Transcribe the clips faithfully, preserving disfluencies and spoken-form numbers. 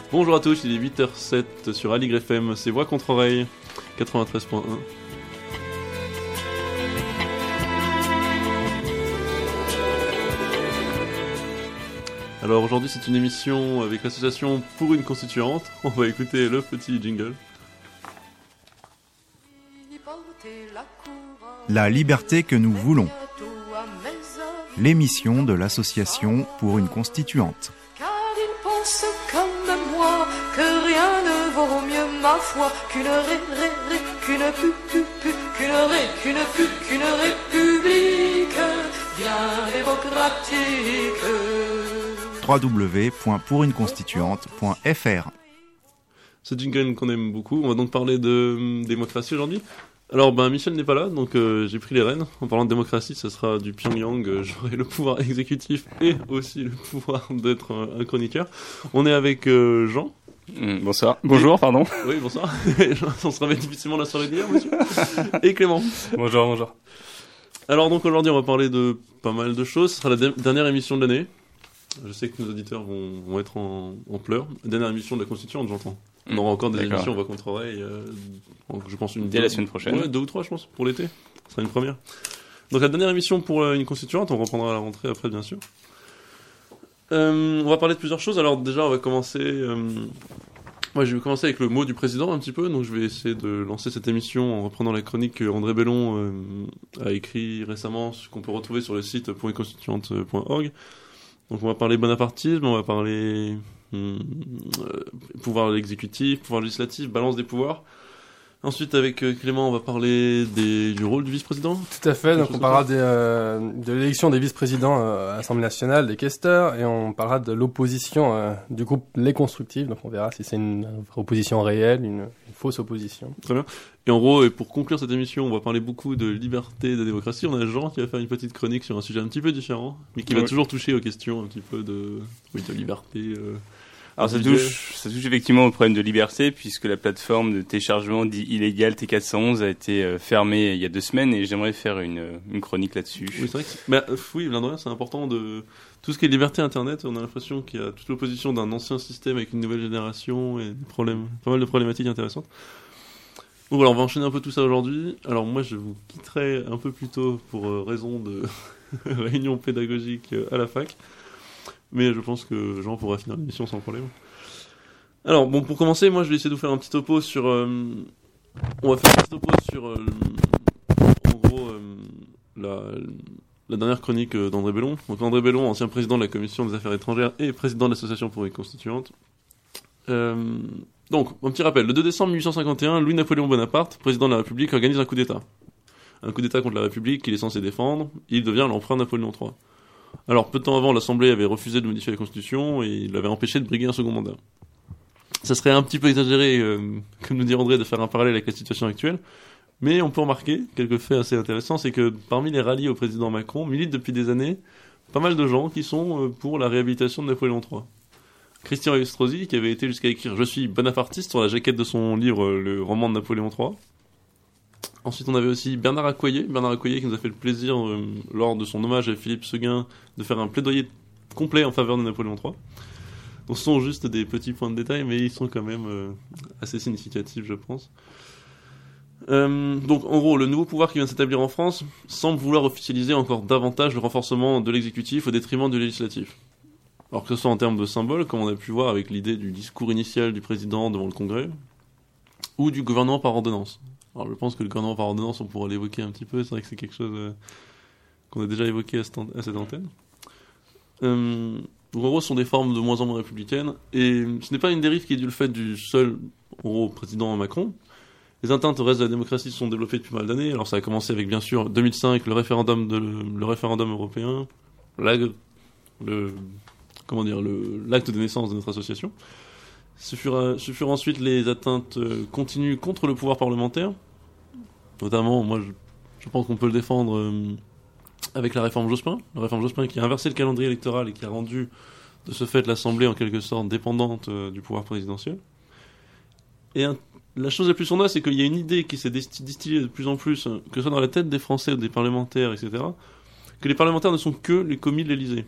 Bonjour à tous, il est huit heures zéro sept sur Aligre F M, c'est Voix contre Oreille, quatre-vingt-treize point un. Alors aujourd'hui c'est une émission avec l'association Pour une Constituante, on va écouter le petit jingle. La liberté que nous voulons. L'émission de l'association Pour une Constituante. Car il pense comme moi que rien ne vaut mieux ma foi qu'une ré, ré, ré, qu'une pu, pu, pu, qu'une ré, qu'une pu, qu'une république bien démocratique. w w w point pour une constituante point f r. Ce jingle qu'on aime beaucoup, on va donc parler de euh, démocratie aujourd'hui. Alors ben Michel n'est pas là, donc euh, j'ai pris les rênes. En parlant de démocratie, ça sera du Pyongyang, euh, j'aurai le pouvoir exécutif et aussi le pouvoir d'être un, un chroniqueur. On est avec euh, Jean. Mmh, bonsoir. Bonjour, pardon. Oui, bonsoir. On se réveille difficilement la soirée d'hier, monsieur. Et Clément. Bonjour, bonjour. Alors donc aujourd'hui on va parler de pas mal de choses, ce sera la de- dernière émission de l'année. Je sais que nos auditeurs vont, vont être en, en pleurs. Dernière émission de la Constituante, j'entends. On aura encore des D'accord. émissions, on va contre oreille. Euh, je pense une Dès la semaine prochaine. Ouais, deux ou trois, je pense, pour l'été. Ce sera une première. Donc la dernière émission pour euh, une Constituante, on reprendra à la rentrée après, bien sûr. Euh, on va parler de plusieurs choses. Alors déjà, on va commencer. Euh, moi, je vais commencer avec le mot du président un petit peu. Donc je vais essayer de lancer cette émission en reprenant la chronique que André Bellon euh, a écrit récemment, ce qu'on peut retrouver sur le site pour une constituante point org. Donc on va parler bonapartisme, on va parler hum, euh, pouvoir exécutif, pouvoir législatif, balance des pouvoirs. Ensuite avec euh, Clément on va parler des, du rôle du vice-président. Tout à fait, Quelque donc chose on comme parlera des, euh, de l'élection des vice-présidents euh, à l'Assemblée nationale, des questeurs, et on parlera de l'opposition euh, du groupe Les Constructifs, donc on verra si c'est une opposition réelle, une, une fausse opposition. Très bien. Et en gros, et pour conclure cette émission, on va parler beaucoup de liberté et de démocratie. On a Jean qui va faire une petite chronique sur un sujet un petit peu différent, mais qui va Ouais. toujours toucher aux questions un petit peu de, oui, de liberté. Euh, Alors ça individuelle. touche, ça touche effectivement au problème de liberté puisque la plateforme de téléchargement dit illégal T quatre cent onze a été euh, fermée il y a deux semaines et j'aimerais faire une, euh, une chronique là-dessus. Oui, c'est vrai que c'est- bah, euh, oui, l'un de rien, c'est important de tout ce qui est liberté Internet. On a l'impression qu'il y a toute l'opposition d'un ancien système avec une nouvelle génération et des problèmes, pas mal de problématiques intéressantes. Donc voilà, on va enchaîner un peu tout ça aujourd'hui. Alors moi, je vous quitterai un peu plus tôt pour euh, raison de réunion pédagogique euh, à la fac, mais je pense que Jean pourra finir l'émission sans problème. Alors bon, pour commencer, moi, je vais essayer de vous faire un petit topo sur. euh, on va faire un petit topo sur. euh, en gros, euh, la. La dernière chronique euh, d'André Bellon. Donc André Bellon, ancien président de la Commission des Affaires étrangères et président de l'Association pour une Constituante. Euh, donc, un petit rappel. Le deux décembre mille huit cent cinquante et un, Louis-Napoléon Bonaparte, président de la République, organise un coup d'État. Un coup d'État contre la République qu'il est censé défendre. Il devient l'empereur Napoléon trois. Alors, peu de temps avant, l'Assemblée avait refusé de modifier la Constitution et il l'avait empêché de briguer un second mandat. Ça serait un petit peu exagéré, euh, comme nous dit André, de faire un parallèle avec la situation actuelle. Mais on peut remarquer quelques faits assez intéressants, c'est que parmi les ralliés au président Macron militent depuis des années pas mal de gens qui sont euh, pour la réhabilitation de Napoléon trois. Christian Estrosi, qui avait été jusqu'à écrire « Je suis bonapartiste » sur la jaquette de son livre euh, Le roman de Napoléon trois. Ensuite, on avait aussi Bernard Accoyer, Bernard Accoyer qui nous a fait le plaisir, euh, lors de son hommage à Philippe Seguin, de faire un plaidoyer complet en faveur de Napoléon trois. Donc ce sont juste des petits points de détail, mais ils sont quand même euh, assez significatifs, je pense. Euh, donc en gros, le nouveau pouvoir qui vient de s'établir en France semble vouloir officialiser encore davantage le renforcement de l'exécutif au détriment du législatif. Alors que ce soit en termes de symboles, comme on a pu voir avec l'idée du discours initial du président devant le Congrès, ou du gouvernement par ordonnance. Alors je pense que le gouvernement par ordonnance, on pourra l'évoquer un petit peu, c'est vrai que c'est quelque chose euh, qu'on a déjà évoqué à cette, an- à cette antenne. Euh, donc en gros, ce sont des formes de moins en moins républicaines, et ce n'est pas une dérive qui est due le fait du seul en gros, président Macron. Les atteintes au reste de la démocratie se sont développées depuis mal d'années. Alors ça a commencé avec bien sûr deux mille cinq, le référendum de le, le référendum européen, la, le comment dire le l'acte de naissance de notre association. Ce furent, ce furent ensuite les atteintes euh, continues contre le pouvoir parlementaire. Notamment, moi je, je pense qu'on peut le défendre euh, avec la réforme Jospin, la réforme Jospin qui a inversé le calendrier électoral et qui a rendu de ce fait l'Assemblée en quelque sorte dépendante euh, du pouvoir présidentiel. Et un La chose la plus sonore, c'est qu'il y a une idée qui s'est distillée de plus en plus, que ce soit dans la tête des Français ou des parlementaires, et cetera, que les parlementaires ne sont que les commis de l'Élysée.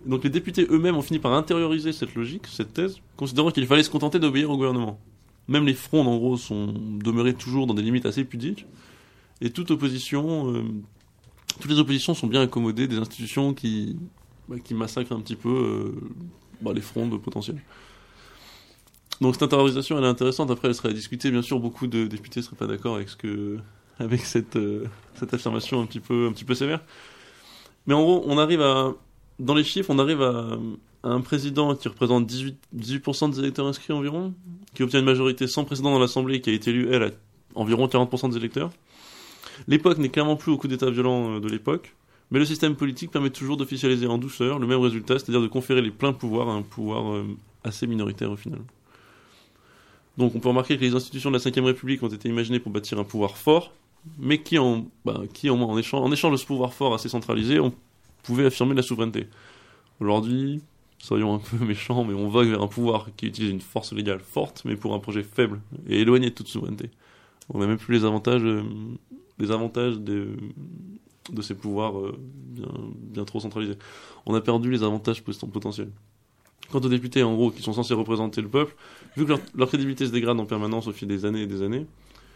Donc les députés eux-mêmes ont fini par intérioriser cette logique, cette thèse, considérant qu'il fallait se contenter d'obéir au gouvernement. Même les frondes, en gros, sont demeurées toujours dans des limites assez pudiques, et toute opposition, euh, toutes les oppositions sont bien accommodées des institutions qui, bah, qui massacrent un petit peu euh, bah, les frondes potentielles. Donc cette intériorisation, elle est intéressante. Après, elle serait à discuter. Bien sûr, beaucoup de députés seraient pas d'accord avec ce que, avec cette euh, cette affirmation un petit peu un petit peu sévère. Mais en gros, on arrive à, dans les chiffres, on arrive à, à un président qui représente dix-huit, dix-huit pour cent des électeurs inscrits environ, qui obtient une majorité sans précédent dans l'Assemblée, qui a été élue, elle, à environ quarante pour cent des électeurs. L'époque n'est clairement plus au coup d'état violent de l'époque, mais le système politique permet toujours d'officialiser en douceur le même résultat, c'est-à-dire de conférer les pleins pouvoirs à un pouvoir euh, assez minoritaire au final. Donc on peut remarquer que les institutions de la cinquième République ont été imaginées pour bâtir un pouvoir fort, mais qui, en, bah, qui en, en, échange, en échange de ce pouvoir fort assez centralisé, on pouvait affirmer la souveraineté. Aujourd'hui, soyons un peu méchants, mais on vogue vers un pouvoir qui utilise une force légale forte, mais pour un projet faible et éloigné de toute souveraineté. On n'a même plus les avantages, euh, les avantages de, de ces pouvoirs euh, bien, bien trop centralisés. On a perdu les avantages potentiels. Quant aux députés, en gros, qui sont censés représenter le peuple, vu que leur, leur crédibilité se dégrade en permanence au fil des années et des années,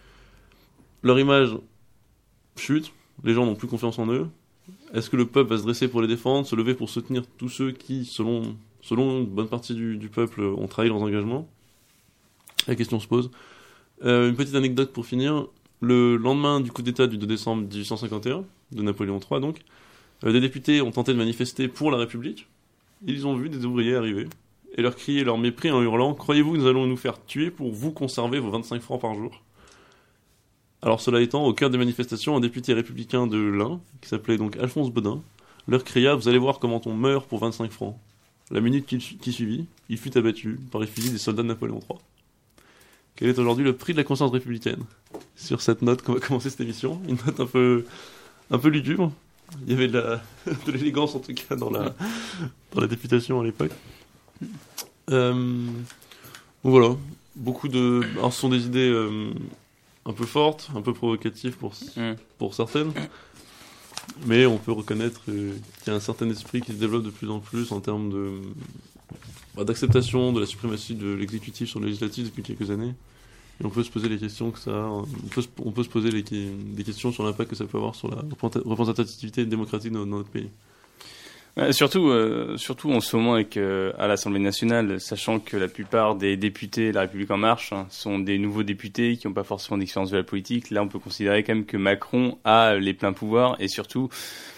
leur image chute, les gens n'ont plus confiance en eux. Est-ce que le peuple va se dresser pour les défendre, se lever pour soutenir tous ceux qui, selon, selon une bonne partie du, du peuple, ont trahi leurs engagements? La question se pose. Euh, une petite anecdote pour finir. Le lendemain du coup d'État du deux décembre dix-huit cent cinquante et un, de Napoléon trois donc, euh, des députés ont tenté de manifester pour la République. Ils ont vu des ouvriers arriver et leur crier leur mépris en hurlant « Croyez-vous que nous allons nous faire tuer pour vous conserver vos vingt-cinq francs par jour ?» Alors cela étant, au cœur des manifestations, un député républicain de l'Ain, qui s'appelait donc Alphonse Bodin, leur cria « Vous allez voir comment on meurt pour vingt-cinq francs ». La minute qui, qui suivit, il fut abattu par les fusils des soldats de Napoléon trois. Quel est aujourd'hui le prix de la conscience républicaine? Sur cette note qu'on va commencer cette émission, une note un peu, un peu lugubre. Il y avait de, la, de l'élégance en tout cas dans la, dans la députation à l'époque. Euh, donc voilà, beaucoup de... Alors ce sont des idées euh, un peu fortes, un peu provocatives pour, pour certaines, mais on peut reconnaître euh, qu'il y a un certain esprit qui se développe de plus en plus en termes de, bah, d'acceptation de la suprématie de l'exécutif sur le législatif depuis quelques années. Et on peut se poser les questions que ça a, on peut se, on peut se poser les, des questions sur l'impact que ça peut avoir sur la représentativité démocratique dans, dans notre pays. Euh, surtout, euh, surtout en ce moment avec, euh, à l'Assemblée nationale, sachant que la plupart des députés de La République En Marche hein, sont des nouveaux députés qui n'ont pas forcément d'expérience de la politique. Là, on peut considérer quand même que Macron a les pleins pouvoirs et surtout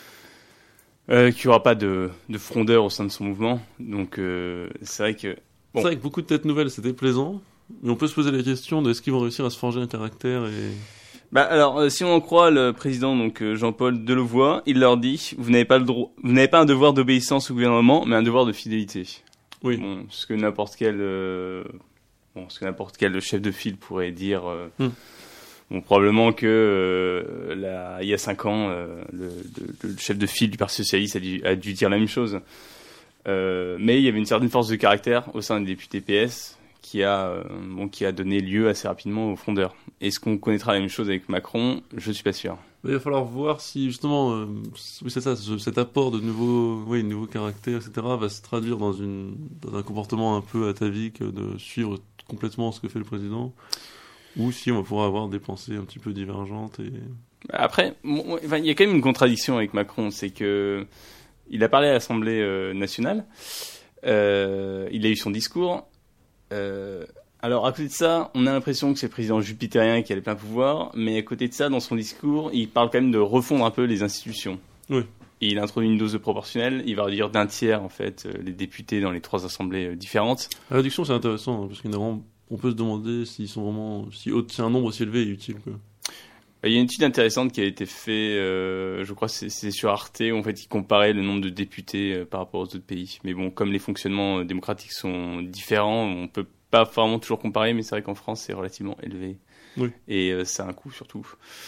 euh, qu'il n'y aura pas de, de frondeur au sein de son mouvement. Donc, euh, c'est vrai que... Bon. C'est vrai que beaucoup de têtes nouvelles, c'était plaisant. Mais on peut se poser la question de est-ce qu'ils vont réussir à se forger un caractère et... Bah alors, euh, si on en croit le président donc euh, Jean-Paul Delevoye, il leur dit vous n'avez pas le droit, vous n'avez pas un devoir d'obéissance au gouvernement, mais un devoir de fidélité. Oui. Bon, ce que n'importe quel, euh, bon, ce que n'importe quel chef de file pourrait dire. Euh, hmm. Bon, probablement que euh, là, il y a cinq ans, euh, le, le, le chef de file du Parti socialiste a dû, a dû dire la même chose. Euh, mais il y avait une certaine force de caractère au sein des députés P S. Qui a, euh, bon, qui a donné lieu assez rapidement aux frondeurs. Est-ce qu'on connaîtra la même chose avec Macron? Je suis pas sûr. Il va falloir voir si justement, euh, oui, c'est ça, ce, cet apport de nouveaux, oui, nouveaux caractères, et cetera, va se traduire dans, une, dans un comportement un peu atavique de suivre complètement ce que fait le président, ou si on pourra avoir des pensées un petit peu divergentes. Et... Après, bon, enfin, il y a quand même une contradiction avec Macron, c'est que il a parlé à l'Assemblée euh, nationale, euh, il a eu son discours. Euh, alors à côté de ça, on a l'impression que c'est le président jupitérien qui a les pleins pouvoirs, mais à côté de ça, dans son discours, il parle quand même de refondre un peu les institutions. Oui. Et il introduit une dose de proportionnelle, il va réduire d'un tiers en fait les députés dans les trois assemblées différentes. La réduction c'est intéressant, hein, parce qu'on peut se demander s'ils sont vraiment, si, si un nombre aussi élevé est utile, quoi. Il y a une étude intéressante qui a été faite, euh, je crois que c'est, c'est sur Arte, où en fait ils comparaient le nombre de députés euh, par rapport aux autres pays. Mais bon, comme les fonctionnements euh, démocratiques sont différents, on peut pas vraiment toujours comparer, mais c'est vrai qu'en France c'est relativement élevé. Oui. Et euh, ça a un coût surtout.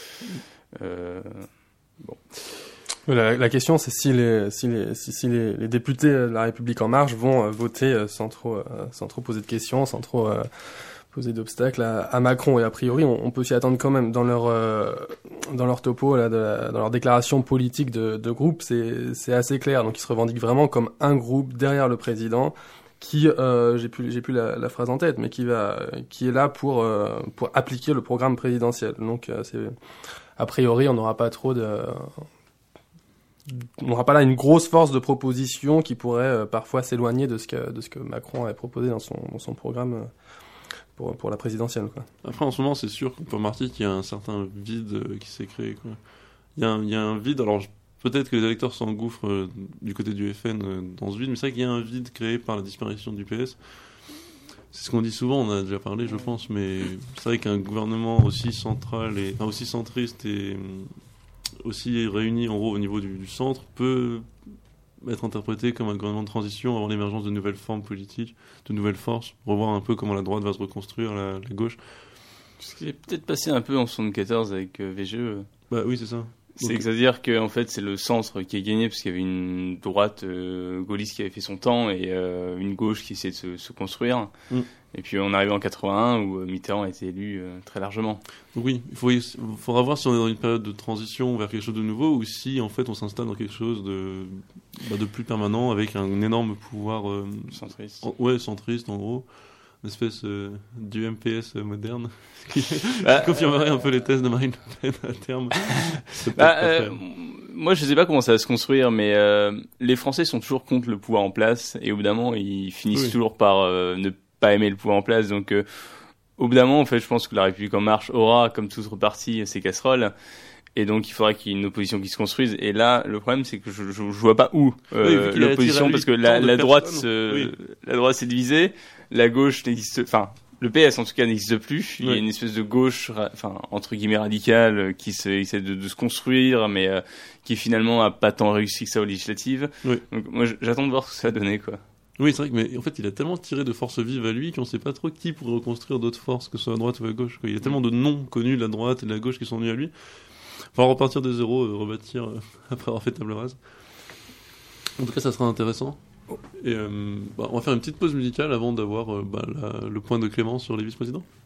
Euh, bon. La, la question c'est si les, si, les, si, si les, les députés de La République En Marche vont euh, voter euh, sans trop, euh, sans trop poser de questions, sans trop... Euh, poser d'obstacles à, à Macron. Et a priori, on, on peut s'y attendre quand même. Dans leur, euh, dans leur topo, là, de la, dans leur déclaration politique de, de groupe, c'est, c'est assez clair. Donc ils se revendiquent vraiment comme un groupe derrière le président qui, euh, j'ai plus, j'ai plus la, la phrase en tête, mais qui va, qui est là pour, euh, pour appliquer le programme présidentiel. Donc euh, c'est, a priori, on n'aura pas trop de... On n'aura pas là une grosse force de proposition qui pourrait euh, parfois s'éloigner de ce que de ce que Macron avait proposé dans son dans son programme euh, pour pour la présidentielle, quoi. Après, en ce moment, c'est sûr qu'on peut remarquer qu'il y a un certain vide euh, qui s'est créé, quoi. Il y a un, il y a un vide. Alors je- peut-être que les électeurs s'engouffrent euh, du côté du F N euh, dans ce vide, mais c'est vrai qu'il y a un vide créé par la disparition du P S. C'est ce qu'on dit souvent, on en a déjà parlé, je pense, mais c'est vrai qu'un gouvernement aussi central et enfin, aussi centriste et hum, aussi réuni en gros au niveau du, du centre peut être interprété comme un gouvernement de transition avant l'émergence de nouvelles formes politiques, de nouvelles forces, revoir un peu comment la droite va se reconstruire, la, la gauche. Ce qui est peut-être passé un peu en soixante-quatorze avec euh, V G E. Bah oui, c'est ça. C'est Donc- c'est-à-dire que en fait c'est le centre qui a gagné parce qu'il y avait une droite euh, gaulliste qui avait fait son temps et euh, une gauche qui essayait de se, se construire. Mm. Et puis on arrive en quatre-vingt-un où euh, Mitterrand a été élu euh, très largement. Donc oui, il faut, il faudra voir si on est dans une période de transition vers quelque chose de nouveau ou si en fait on s'installe dans quelque chose de, bah, de plus permanent avec un énorme pouvoir euh, Centriste. en- ouais, centriste en gros, une espèce euh, du M P S moderne qui, Bah, qui confirmerait un peu les thèses de Marine Le Pen à terme. C'est Bah, peut-être pas euh, très- moi, je sais pas comment ça va se construire, mais euh, les Français sont toujours contre le pouvoir en place, et au bout d'un moment, ils finissent Oui. toujours par euh, ne pas aimer le pouvoir en place. Donc, euh, au bout d'un moment, en fait, je pense que la République en marche aura, comme tout autre parti, ses casseroles. Et donc, il faudra qu'il y ait une opposition qui se construise. Et là, le problème, c'est que je, je, je vois pas où euh, Oui, vu qu'il a attiré à l'opposition, lui parce que tant la, de la droite, personnes. se, Oui. la droite s'est divisée, la gauche n'existe, enfin, le P S en tout cas n'existe plus. Il y a Oui. une espèce de gauche, ra- enfin entre guillemets radicale, euh, qui se, essaie de, de se construire, mais euh, qui finalement a pas tant réussi que ça aux législatives. Oui. Donc moi, j- j'attends de voir ce que ça va donner, quoi. Oui, c'est vrai que mais en fait il a tellement tiré de forces vives à lui qu'on sait pas trop qui pourrait reconstruire d'autres forces, que ce soit à droite ou à gauche, quoi. Il y a tellement de noms connus de la droite et de la gauche qui sont venus à lui. Il va repartir de zéro, euh, rebâtir euh, après avoir fait table rase. En tout cas, ça sera intéressant. Et euh, bah, on va faire une petite pause musicale avant d'avoir euh, bah, la- le point de Clément sur les vice-présidents.